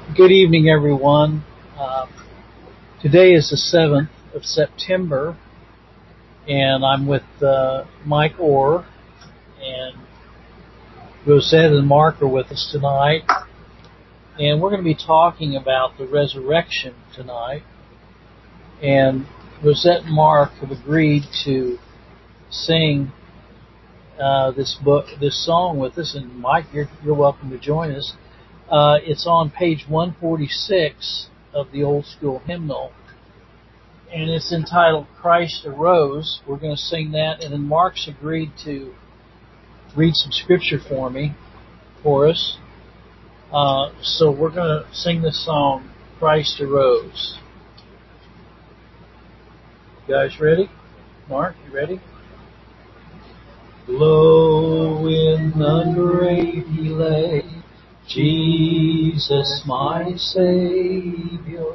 Good evening, everyone. Uh, Today is the 7th of September, and I'm with Mike Orr, and Rosette and Mark are with us tonight. And we're going to be talking about the resurrection tonight. And Rosette and Mark have agreed to sing this song with us. And Mike, you're welcome to join us. It's on page 146 of the Old School Hymnal, and it's entitled Christ Arose. We're going to sing that, and then Mark's agreed to read some scripture for us. So we're going to sing this song, Christ Arose. You guys ready? Mark, you ready? Low in the grave he lay, Jesus my Savior,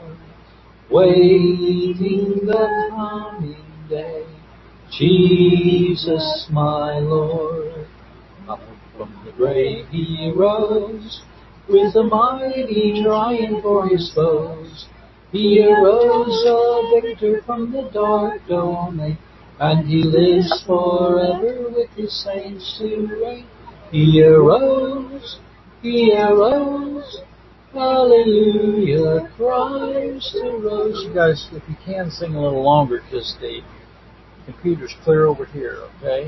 waiting the coming day, Jesus my Lord. Up from the grave he rose, with a mighty triumph for his foes. He arose a victor from the dark domain, and he lives forever with his saints to reign. He arose, hallelujah, Christ arose. You guys, if you can, sing a little longer, because the computer's clear over here, okay?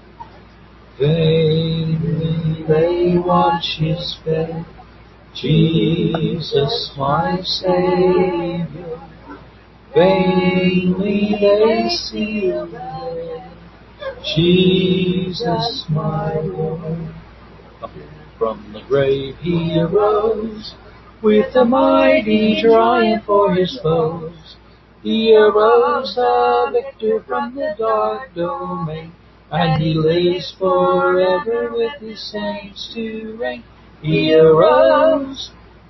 Vainly they watch his bed, Jesus my Savior. Vainly they seal the dead, Jesus my Lord. From the grave he arose, with a mighty triumph for his foes. He arose a victor from the dark domain, and he lives forever with his saints to reign. He arose,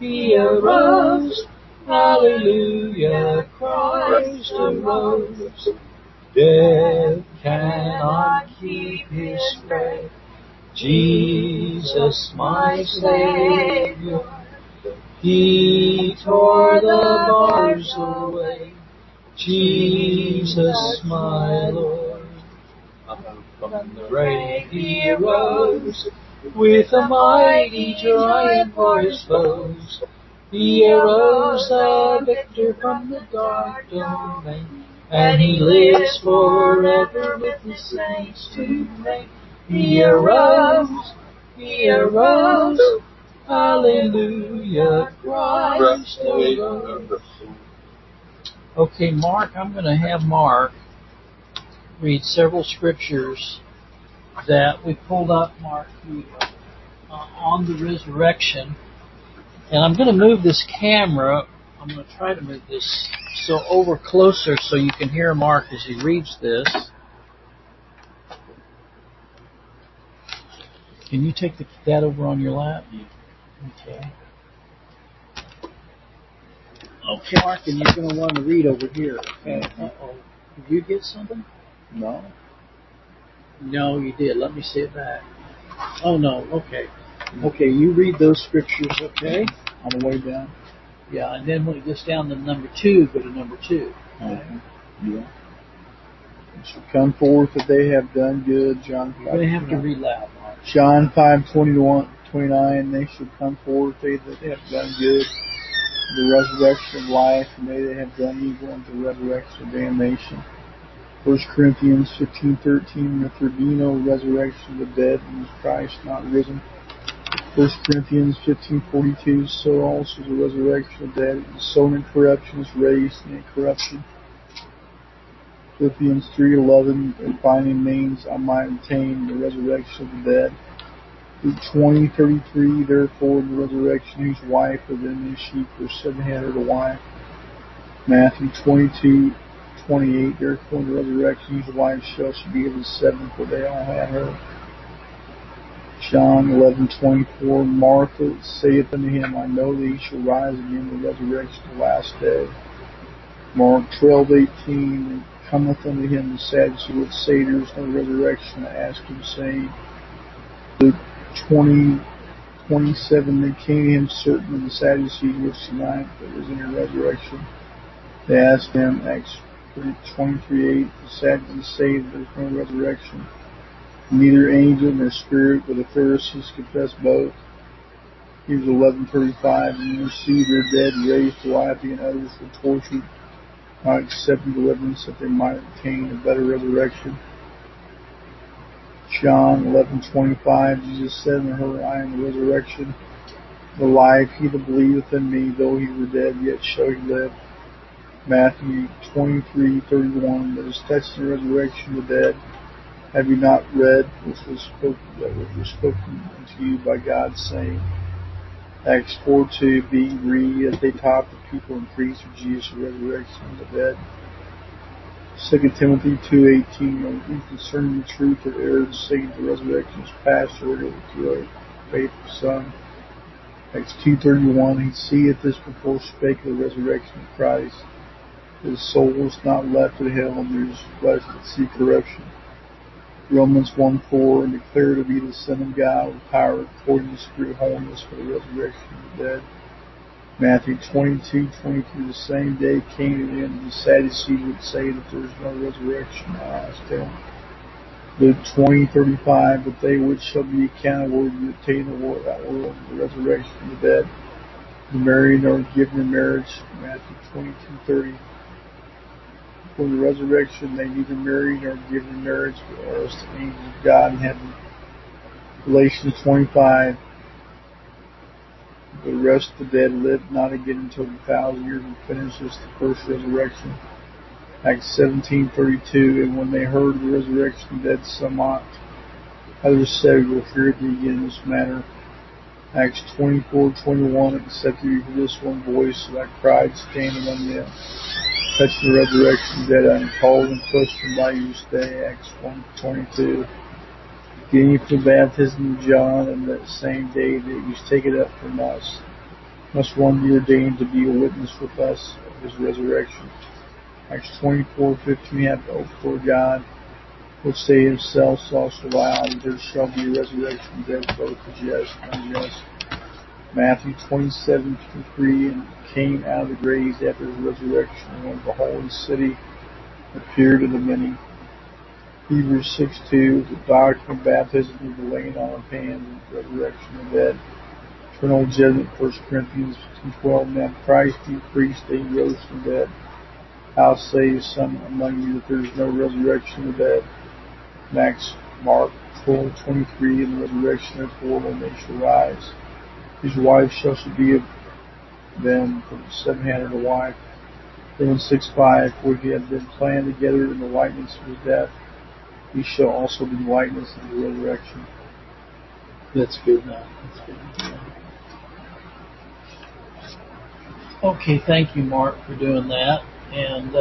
hallelujah, Christ arose. Death cannot keep his prey, Jesus my Savior. He tore the bars away, Jesus my Lord. Up from the grave he arose, with a mighty triumph for his foes. He arose a victor from the dark domain, and he lives forever with his saints to reign. He arose, hallelujah, Christ arose. Okay, Mark, I'm going to have Mark read several scriptures that we pulled up, Mark, on the resurrection. And I'm going to move this camera. I'm going to try to move this over closer so you can hear Mark as he reads this. Can you take that over on your lap? Okay. Okay, Mark, and you're going to want to read over here. Okay. Uh-oh. Did you get something? No. No, you did. Let me see it back. Oh, no. Okay. Okay, you read those scriptures, okay? On the way down? Yeah, and then when it gets down to number 2, go to number 2. Okay. Yeah. It shall come forth that they have done good. John 5. You're going to have to read loud, Mark. John 5:21-29. They shall come forth, they that have done good, the resurrection of life, and they that have done evil, and the resurrection of damnation. 1 Corinthians 15:13. If there be no resurrection of the dead, and is Christ not risen? 1 Corinthians 15:42. So also the resurrection of the dead is sown in corruption, is raised in incorruption. Philippians 3:11. And finding means I might attain the resurrection of the dead. Luke 20:33. Therefore in the resurrection whose wife of them his sheep were 700 a wife. Matthew 22:28. Therefore in the resurrection whose wife shall she be of the 7, for they all had her. John 11:24. Martha saith unto him, I know that he shall rise again in the resurrection of the last day. Mark 12:18. Cometh unto him the Sadducees with satyrs, no resurrection, and asked him, saying. Luke 20:29. 27, they came to him certain of the Sadducees which denied there was any resurrection. They asked him, Acts 23:8, the Sadducees say that there is no resurrection, neither angel nor spirit, but the Pharisees confess both. Hebrews 11:35, and you receive their dead raised to life, and others were tortured, not accepting deliverance that they might obtain a better resurrection. John 11:25, Jesus said unto her, I am the resurrection, the life. He that believeth in me, though he were dead, yet shall he live. Matthew 23:31, that is touching the resurrection of the dead. Have you not read which was spoken unto you by God, saying, Acts 4:2, being grieved as they taught the people and preached of Jesus the resurrection of the dead. 2 Timothy 2:18, concerning the truth of errors, saying the resurrection is past, or to a faithful Son. Acts 2:31, he seeth this before spake of the resurrection of Christ. His soul is not left in hell, and there is flesh that see corruption. Romans 1:4, and declare to be the Son of God with power according to the Spirit of holiness for the resurrection of the dead. Matthew 22:23, the same day came to them the Sadducees would say that there is no resurrection. I asked them. Luke 20:35, but they which shall be accounted worthy to obtain that world, the resurrection of the dead, the married or given in marriage. Matthew 22:30. For the resurrection they neither married nor given in marriage, but are as the angels of God in heaven. Galatians 25. The rest of the dead lived not again until the 1,000 years were finished. This is the first resurrection. Acts 17:32. And when they heard of the resurrection of the dead, some mocked. Others said, we will hear thee again in this manner. Acts 24:21. Except you hear this one voice, and I cried, stand among them. Touching the resurrection of the dead, I am called and questioned by you this day. Acts 1:22. Beginning from the baptism of John, and that same day that he was taken up from us, must one be ordained to be a witness with us of his resurrection. Acts 24:15, have the oath for God, which they themselves also vow that there shall be a resurrection of the dead, both the just and unjust. Matthew 27:23, and came out of the graves after his resurrection, and went to the holy city, appeared to the many. Hebrews 6:2, the doctrine of baptism is the laying on of hands and the resurrection of the dead. Eternal judgment, 1 Corinthians 15:12, now Christ increased, that he rose from the dead. How say some among you that there is no resurrection of the dead? Mark 12:23, and the resurrection of the poor when they shall rise. His wife shall be of them, for the 700 a wife. Romans 6:5, for he had been planned together in the likeness of his death, he shall also be the likeness of the resurrection. That's good enough. That's good enough. Okay, thank you, Mark, for doing that. And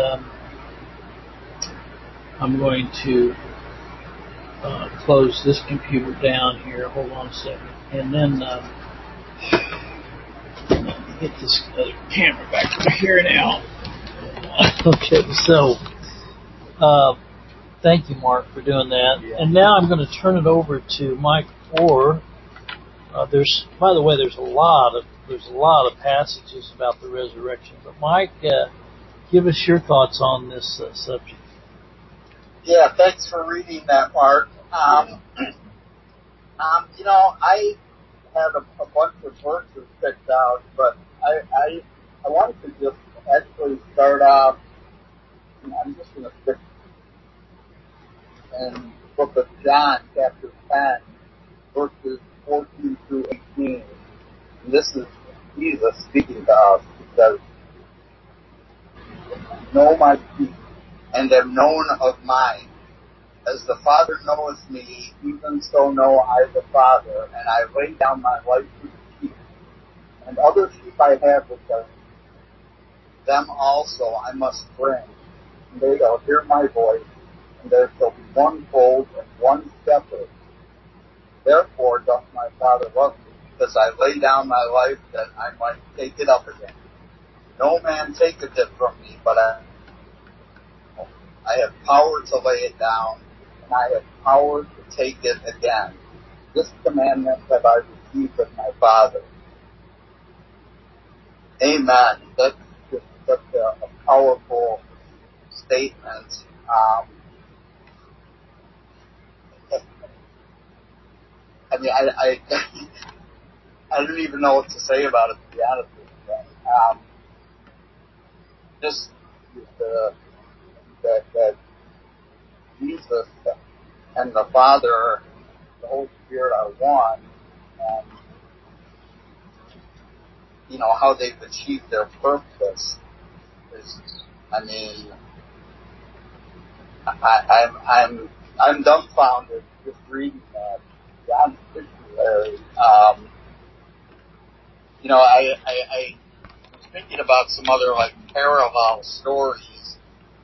I'm going to close this computer down here. Hold on a second. And then get this other camera back over here now. Okay, so thank you, Mark, for doing that. Yeah. And now I'm going to turn it over to Mike Orr. By the way, there's a lot of passages about the resurrection. But Mike, give us your thoughts on this subject. Yeah, thanks for reading that, Mark. I had a bunch of verses picked out, but I wanted to just actually start off. I'm just going to stick in the book of John, chapter 10, verses 14 through 18. And this is Jesus speaking to us. He says, know my sheep, and am known of mine. As the Father knoweth me, even so know I the Father, and I lay down my life for the sheep. And other sheep I have with them also I must bring, and they shall hear my voice, and there shall be one fold and one shepherd. Therefore doth my Father love me, because I lay down my life that I might take it up again. No man taketh it from me, but I have power to lay it down, and I have power to take it again. This commandment have I even my Father. Amen. That's just such a powerful statement. I mean, I don't even know what to say about it, to be honest with you. Just that Jesus and the Father, the Holy Spirit are one, and you know how they've achieved their purpose is, I mean, I'm dumbfounded just reading that. To be honest with you, Larry. You know, I was thinking about some other like parallel stories,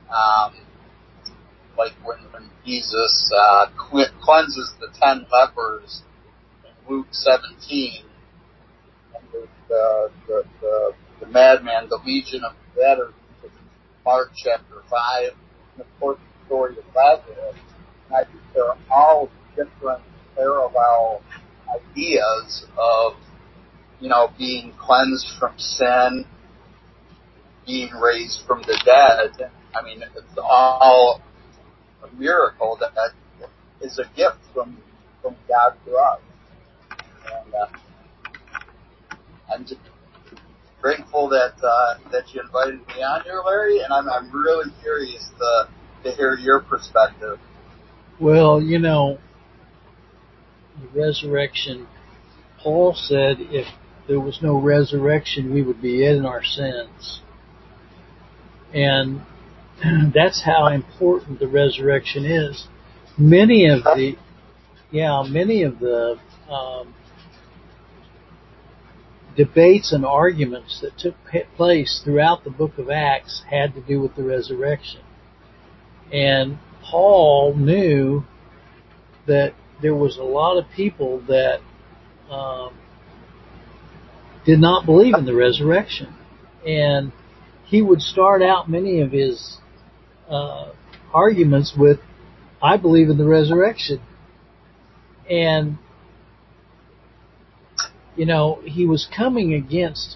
like when Jesus cleanses the 10 lepers in Luke 17, and the madman, the legion of debtors, in Mark chapter 5, and of course the story of Lazarus. And I think they're all different parallel ideas of, you know, being cleansed from sin, being raised from the dead. I mean, it's all a miracle that is a gift from God to us. And I'm just grateful that you invited me on here, Larry, and I'm really curious to hear your perspective. Well, you know, the resurrection, Paul said if there was no resurrection, we would be in our sins. And that's how important the resurrection is. Many of the debates and arguments that took place throughout the book of Acts had to do with the resurrection. And Paul knew that there was a lot of people that did not believe in the resurrection. And he would start out many of his arguments with, I believe in the resurrection. And, you know, he was coming against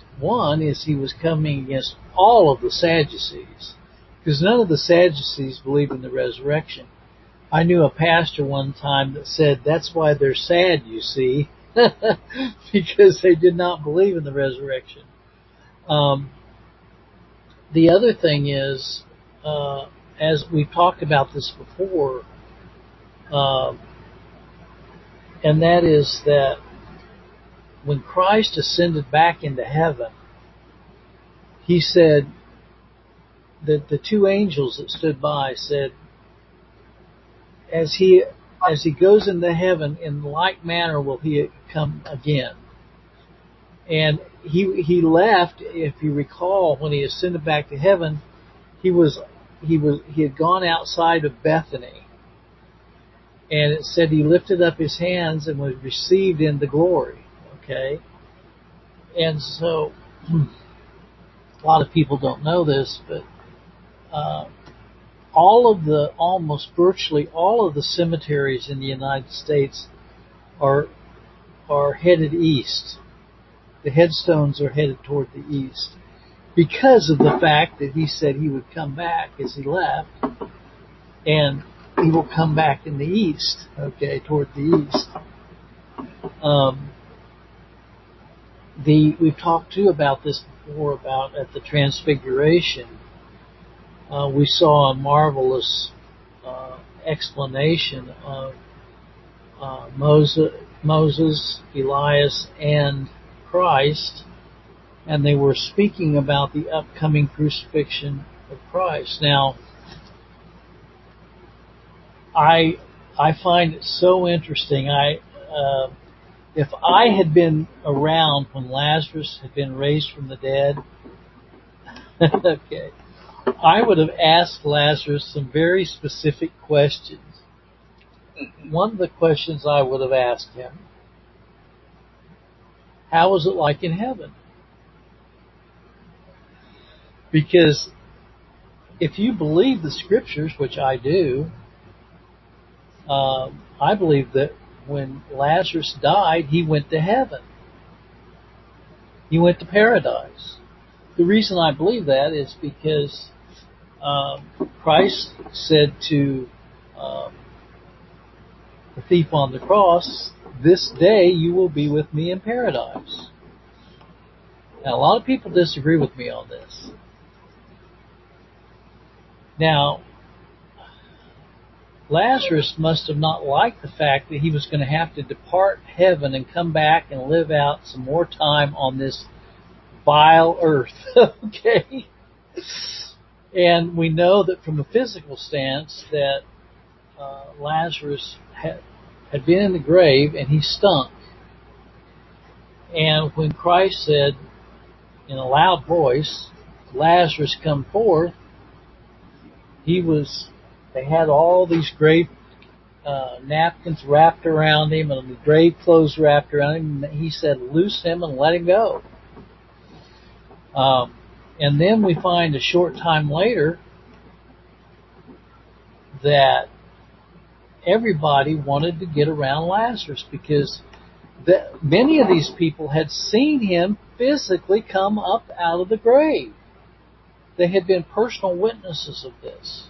all of the Sadducees. Because none of the Sadducees believe in the resurrection. I knew a pastor one time that said that's why they're sad, you see, because they did not believe in the resurrection. The other thing is, as we've talked about this before, and that is that when Christ ascended back into heaven, he said that the two angels that stood by said, as he goes into heaven, in like manner will he come again. And he left, if you recall, when he ascended back to heaven, he had gone outside of Bethany. And it said he lifted up his hands and was received into glory. Okay? And so, a lot of people don't know this, but almost virtually all of the cemeteries in the United States are headed east. The headstones are headed toward the east because of the fact that he said he would come back as he left, and he will come back in the east, okay, toward the east. We've talked too about this before, about at the Transfiguration, we saw a marvelous explanation of Moses, Elias, and Christ, and they were speaking about the upcoming crucifixion of Christ. Now, I find it so interesting. If I had been around when Lazarus had been raised from the dead, okay, I would have asked Lazarus some very specific questions. One of the questions I would have asked him, how was it like in heaven? Because if you believe the scriptures, which I do, I believe that when Lazarus died, he went to heaven. He went to paradise. The reason I believe that is because Christ said to the thief on the cross, "This day you will be with me in paradise." Now, a lot of people disagree with me on this. Now, Lazarus must have not liked the fact that he was going to have to depart heaven and come back and live out some more time on this vile earth. Okay? And we know that from a physical stance that Lazarus had been in the grave and he stunk. And when Christ said in a loud voice, "Lazarus, come forth," they had all these grave napkins wrapped around him and the grave clothes wrapped around him. And he said, "Loose him and let him go." And then we find a short time later that everybody wanted to get around Lazarus because many of these people had seen him physically come up out of the grave. They had been personal witnesses of this.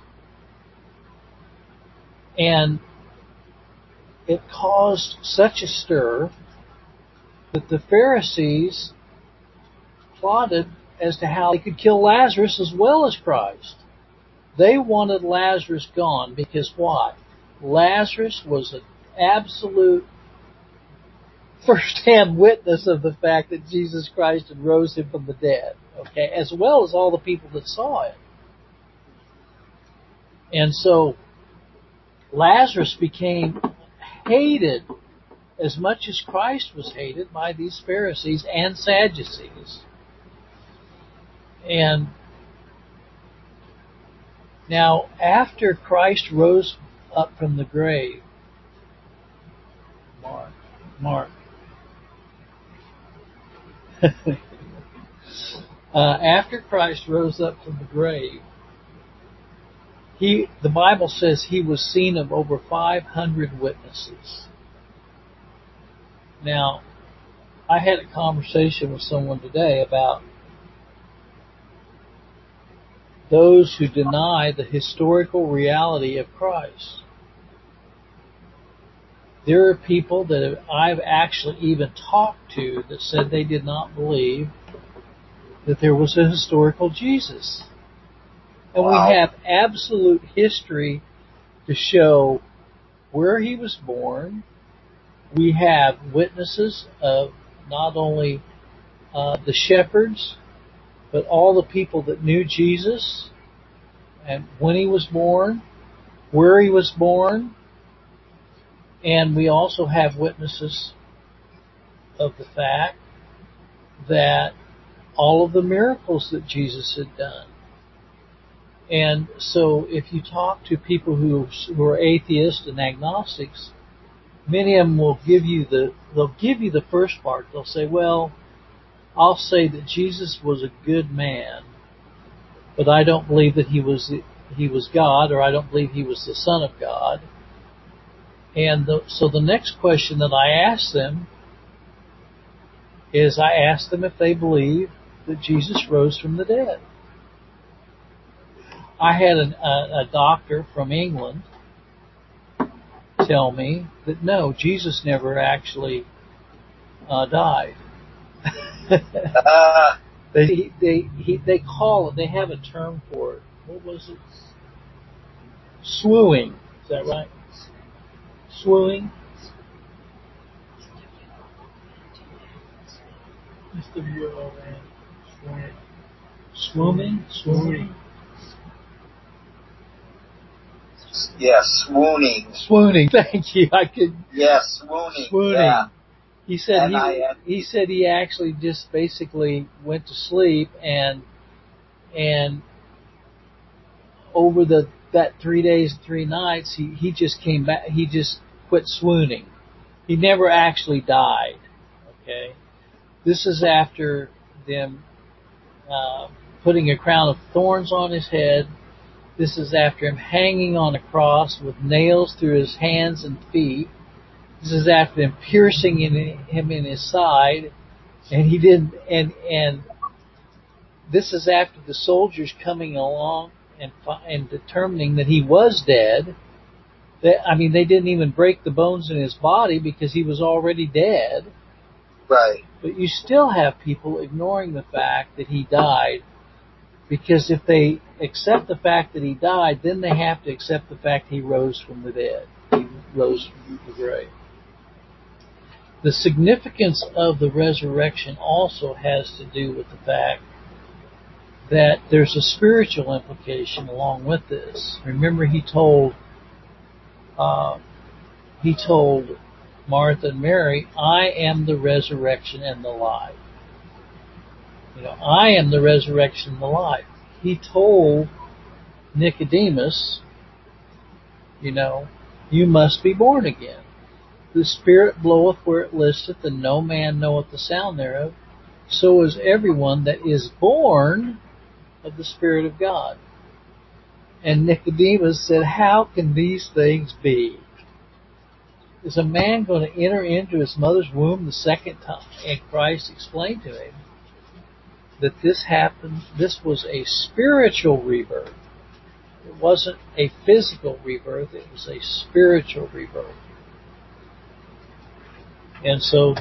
And it caused such a stir that the Pharisees plotted as to how they could kill Lazarus as well as Christ. They wanted Lazarus gone because why? Lazarus was an absolute first-hand witness of the fact that Jesus Christ had rose him from the dead, okay, as well as all the people that saw it. And so Lazarus became hated as much as Christ was hated by these Pharisees and Sadducees. And now, after Christ rose up from the grave, Mark. After Christ rose up from the grave, the Bible says he was seen of over 500 witnesses. Now, I had a conversation with someone today about those who deny the historical reality of Christ. There are people that I've actually even talked to that said they did not believe that there was a historical Jesus. And we have absolute history to show where he was born. We have witnesses of not only the shepherds, but all the people that knew Jesus and when he was born, where he was born. And we also have witnesses of the fact that all of the miracles that Jesus had done. And so if you talk to people who are atheists and agnostics, many of them will give you the first part. They'll say, well, I'll say that Jesus was a good man, but I don't believe that he was God, or I don't believe he was the Son of God. And so the next question that I ask them is I ask them if they believe that Jesus rose from the dead. I had a doctor from England tell me that no, Jesus never actually died. They call it, they have a term for it. What was it? Swooning. Is that right? Swooning? Swimming? Yes, swooning. Swooning, thank you. Yes, swooning. Swooning. Yeah. He said he actually just basically went to sleep and over that 3 days, 3 nights, he just came back. He just quit swooning. He never actually died. Okay, this is after them putting a crown of thorns on his head. This is after him hanging on a cross with nails through his hands and feet, This is after them piercing him in his side, and he didn't. And this is after the soldiers coming along and determining that he was dead. They didn't even break the bones in his body because he was already dead. Right. But you still have people ignoring the fact that he died, because if they accept the fact that he died, then they have to accept the fact he rose from the dead. He rose from the grave. The significance of the resurrection also has to do with the fact that there's a spiritual implication along with this. Remember, he told Martha and Mary, "I am the resurrection and the life." I am the resurrection and the life. He told Nicodemus, you must be born again. The Spirit bloweth where it listeth, and no man knoweth the sound thereof. So is everyone that is born of the Spirit of God. And Nicodemus said, how can these things be? Is a man going to enter into his mother's womb the second time? And Christ explained to him that this happened. This was a spiritual rebirth. It wasn't a physical rebirth. It was a spiritual rebirth. And so,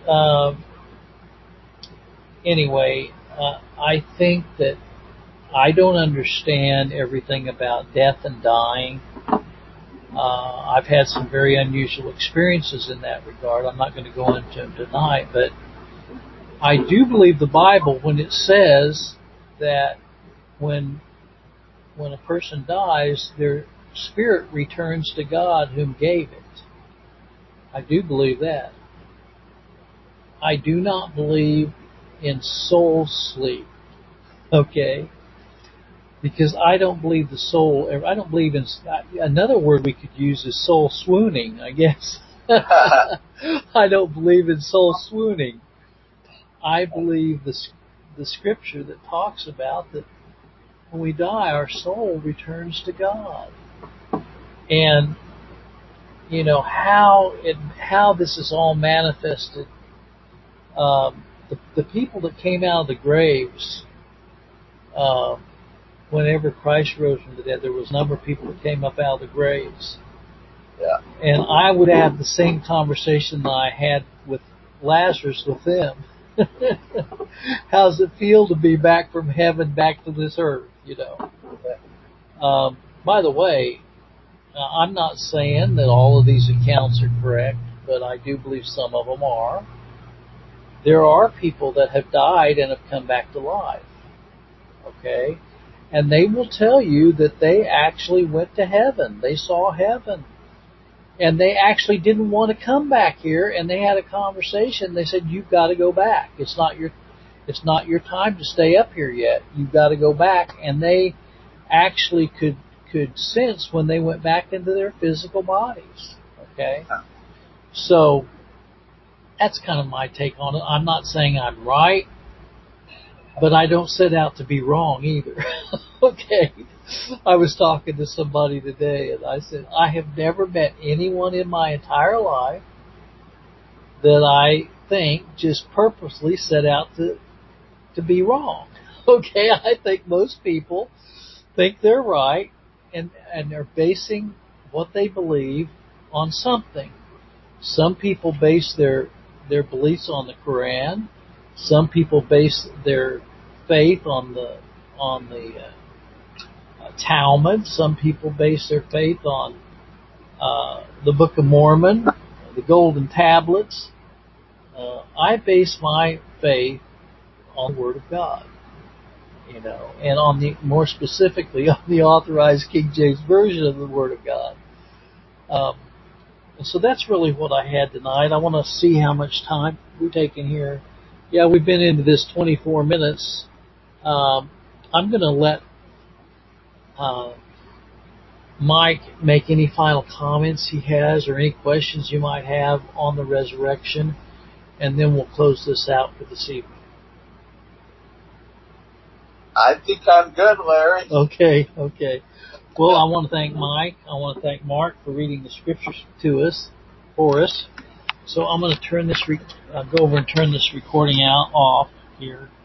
I think that I don't understand everything about death and dying. I've had some very unusual experiences in that regard. I'm not going to go into them tonight, but I do believe the Bible when it says that when a person dies, their spirit returns to God whom gave it. I do believe that. I do not believe in soul sleep, okay? Because I don't believe the soul, I don't believe in, another word we could use is soul swooning, I guess. I don't believe in soul swooning. I believe the scripture that talks about that when we die, our soul returns to God. And, how this is all manifested. The people that came out of the graves, whenever Christ rose from the dead, there was a number of people that came up out of the graves. Yeah. And I would have the same conversation that I had with Lazarus with them. How's it feel to be back from heaven back to this earth, By the way, I'm not saying that all of these accounts are correct, but I do believe some of them are. There are people that have died and have come back to life. Okay? And they will tell you that they actually went to heaven. They saw heaven. And they actually didn't want to come back here, and they had a conversation. They said, you've got to go back. It's not your time to stay up here yet. You've got to go back. And they actually could sense when they went back into their physical bodies. Okay? So that's kind of my take on it. I'm not saying I'm right, but I don't set out to be wrong either. Okay. I was talking to somebody today, and I said, I have never met anyone in my entire life that I think just purposely set out to be wrong. Okay. I think most people think they're right and they're basing what they believe on something. Some people base their beliefs on the Quran. Some people base their faith on the Talmud. Some people base their faith on the Book of Mormon, the Golden Tablets. I base my faith on the Word of God, and on more specifically on the Authorized King James Version of the Word of God. And so that's really what I had tonight. I want to see how much time we're taking here. Yeah, we've been into this 24 minutes. I'm going to let Mike make any final comments he has or any questions you might have on the resurrection, and then we'll close this out for this evening. I think I'm good, Larry. Okay. Well, I want to thank Mike. I want to thank Mark for reading the scriptures to us. for us. So I'm going to turn this, go over and turn this recording off here.